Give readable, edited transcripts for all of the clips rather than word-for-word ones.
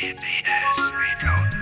EPS Record.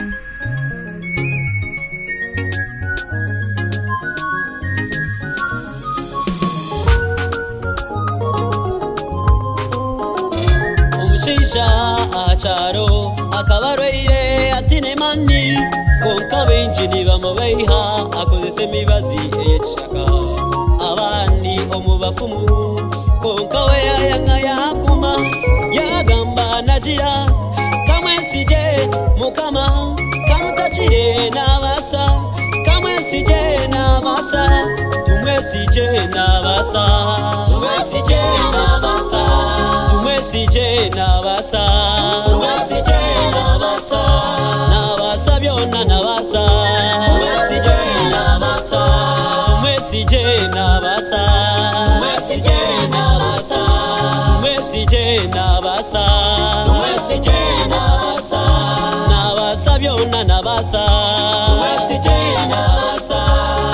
Omushisha acharo akabaroire atine mani konka benji nibamubeiha akozese mibazi eyechaka abandi omubafumu konka we yanga yakuma yagamba najira kamwe sije mukama kamutachire nabasa kamwe sije nabasa tumwe sije nabasa tumwe sije nabasa tumwe sije nabasa tumwe sije nabasa nabasa byona nabasa tumwe sije nabasa tumwe sije nabasa tumwe sije nabasa tumwe sije nabasa tumwe sije nabasa nabasa byona nabasa tumwe sije nabasa.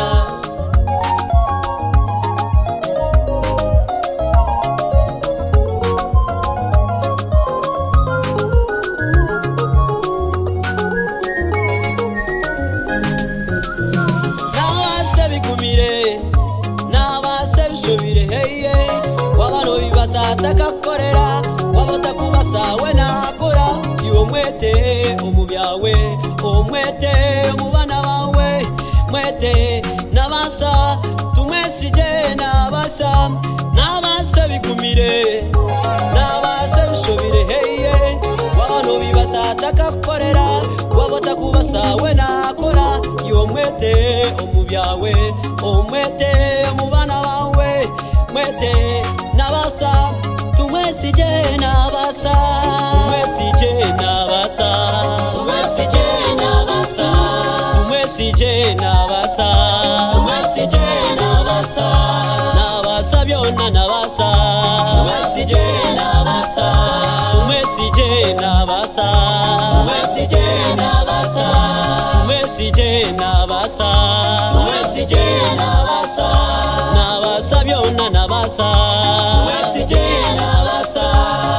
Atakakorera wabota kubasa we nakora iwo mwete omubyawe omwete omubana bawe mwete nabasa tumwesije nabasa nabasa bikumire nabasa bishobire heye wabano bibasa atakakorera wabota kubasa we nakora iwo mwete omubyawe omwete omubana bawe mwete nabasa tumwesije nabasa tumwesije nabasa tumwesije nabasa tumwesije nabasa tumwesije nabasa nabasa byona nabasa tumwesije nabasa tumwesije nabasa tumwesije nabasa tumwesije nabasa tumwesije nabasa nabasa byona nabasa tumwesije nabasa.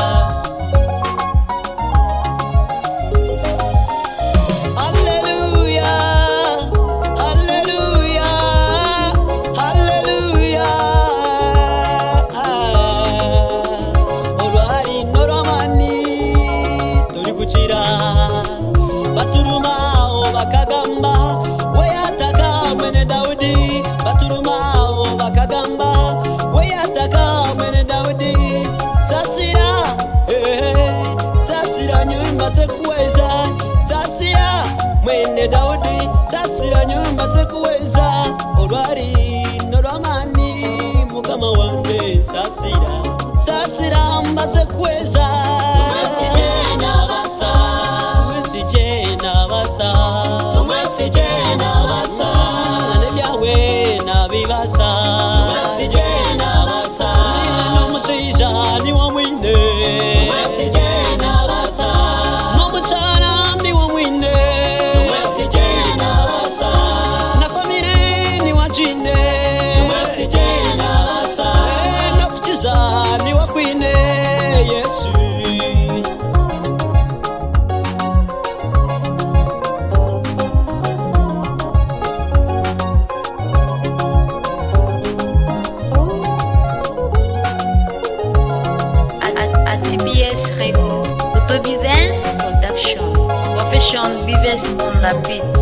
Daudi sasira nyumba zekuweza olwari noramani mukama wange sasira sasira mbaze kuweza tumwesije nabasa tumwesije nabasa tumwesije nabasa nebyawe nabibasa tumwesije nabasa nomushisha ni wamwine tumwesije nabasa nomuchana ni wamwine ni wakwine Yesu. At TBS Record, Auto Vivens Production, Profession Vives on the beat.